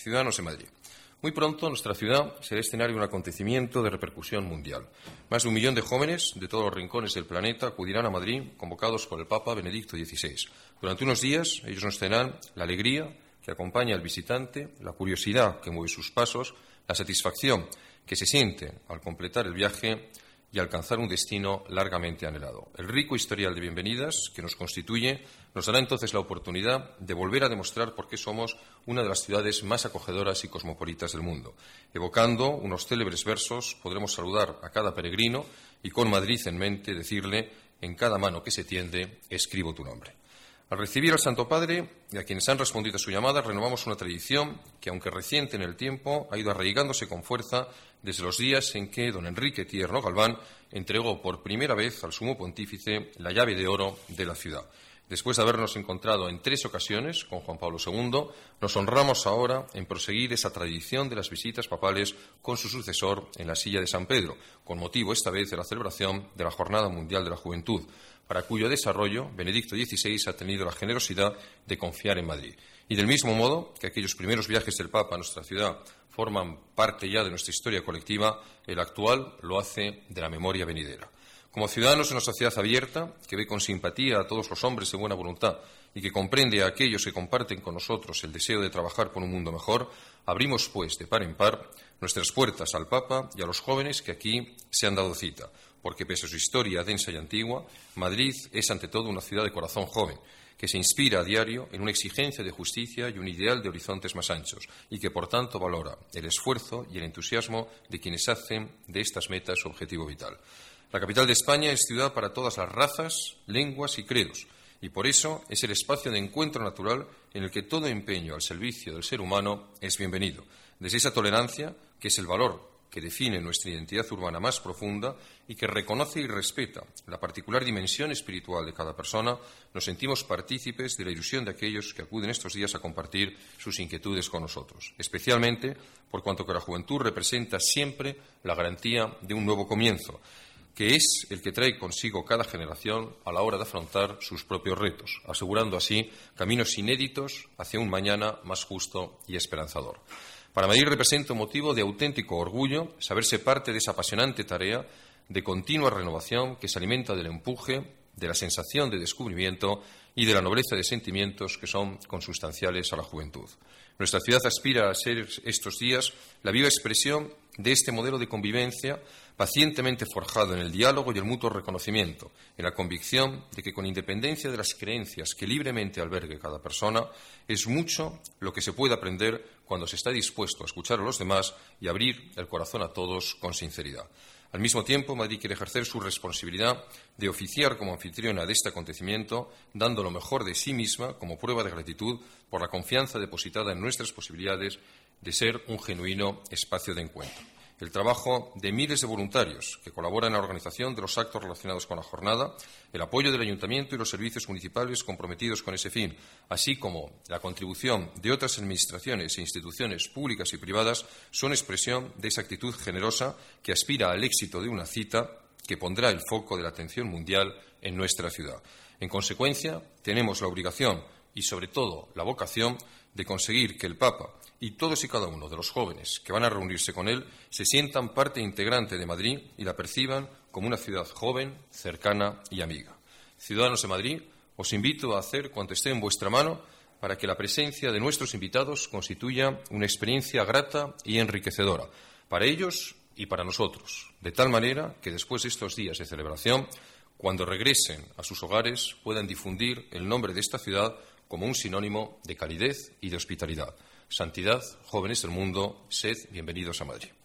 ciudadanos de Madrid. Muy pronto nuestra ciudad será escenario de un acontecimiento de repercusión mundial. Más de 1 millón de jóvenes de todos los rincones del planeta acudirán a Madrid convocados por el Papa Benedicto XVI. Durante unos días ellos nos tendrán la alegría que acompaña al visitante, la curiosidad que mueve sus pasos, la satisfacción que se siente al completar el viaje y alcanzar un destino largamente anhelado. El rico historial de bienvenidas que nos constituye nos dará entonces la oportunidad de volver a demostrar por qué somos una de las ciudades más acogedoras y cosmopolitas del mundo. Evocando unos célebres versos, podremos saludar a cada peregrino y con Madrid en mente decirle: en cada mano que se tiende, escribo tu nombre. Al recibir al Santo Padre y a quienes han respondido a su llamada, renovamos una tradición que, aunque reciente en el tiempo, ha ido arraigándose con fuerza desde los días en que don Enrique Tierno Galván entregó por primera vez al Sumo Pontífice la llave de oro de la ciudad. Después de habernos encontrado en 3 ocasiones con Juan Pablo II, nos honramos ahora en proseguir esa tradición de las visitas papales con su sucesor en la silla de San Pedro, con motivo esta vez de la celebración de la Jornada Mundial de la Juventud, para cuyo desarrollo Benedicto XVI ha tenido la generosidad de confiar en Madrid. Y del mismo modo que aquellos primeros viajes del Papa a nuestra ciudad forman parte ya de nuestra historia colectiva, el actual lo hace de la memoria venidera. Como ciudadanos de una sociedad abierta, que ve con simpatía a todos los hombres de buena voluntad y que comprende a aquellos que comparten con nosotros el deseo de trabajar por un mundo mejor, abrimos, pues, de par en par nuestras puertas al Papa y a los jóvenes que aquí se han dado cita, porque pese a su historia densa y antigua, Madrid es ante todo una ciudad de corazón joven, que se inspira a diario en una exigencia de justicia y un ideal de horizontes más anchos, y que, por tanto, valora el esfuerzo y el entusiasmo de quienes hacen de estas metas su objetivo vital. La capital de España es ciudad para todas las razas, lenguas y credos, y por eso es el espacio de encuentro natural en el que todo empeño al servicio del ser humano es bienvenido. Desde esa tolerancia, que es el valor que define nuestra identidad urbana más profunda y que reconoce y respeta la particular dimensión espiritual de cada persona, nos sentimos partícipes de la ilusión de aquellos que acuden estos días a compartir sus inquietudes con nosotros, especialmente por cuanto que la juventud representa siempre la garantía de un nuevo comienzo, que es el que trae consigo cada generación a la hora de afrontar sus propios retos, asegurando así caminos inéditos hacia un mañana más justo y esperanzador. Para Madrid representa un motivo de auténtico orgullo saberse parte de esa apasionante tarea de continua renovación que se alimenta del empuje, de la sensación de descubrimiento y de la nobleza de sentimientos que son consustanciales a la juventud. Nuestra ciudad aspira a ser estos días la viva expresión de este modelo de convivencia pacientemente forjado en el diálogo y el mutuo reconocimiento, en la convicción de que, con independencia de las creencias que libremente albergue cada persona, es mucho lo que se puede aprender cuando se está dispuesto a escuchar a los demás y abrir el corazón a todos con sinceridad. Al mismo tiempo, Madrid quiere ejercer su responsabilidad de oficiar como anfitriona de este acontecimiento, dando lo mejor de sí misma como prueba de gratitud por la confianza depositada en nuestras posibilidades de ser un genuino espacio de encuentro. El trabajo de miles de voluntarios que colaboran en la organización de los actos relacionados con la jornada, el apoyo del Ayuntamiento y los servicios municipales comprometidos con ese fin, así como la contribución de otras administraciones e instituciones públicas y privadas, son expresión de esa actitud generosa que aspira al éxito de una cita que pondrá el foco de la atención mundial en nuestra ciudad. En consecuencia, tenemos la obligación y, sobre todo, la vocación de conseguir que el Papa y todos y cada uno de los jóvenes que van a reunirse con él se sientan parte integrante de Madrid y la perciban como una ciudad joven, cercana y amiga. Ciudadanos de Madrid, os invito a hacer cuanto esté en vuestra mano para que la presencia de nuestros invitados constituya una experiencia grata y enriquecedora para ellos y para nosotros, de tal manera que después de estos días de celebración, cuando regresen a sus hogares, puedan difundir el nombre de esta ciudad como un sinónimo de calidez y de hospitalidad. Santidad, jóvenes del mundo, sed bienvenidos a Madrid.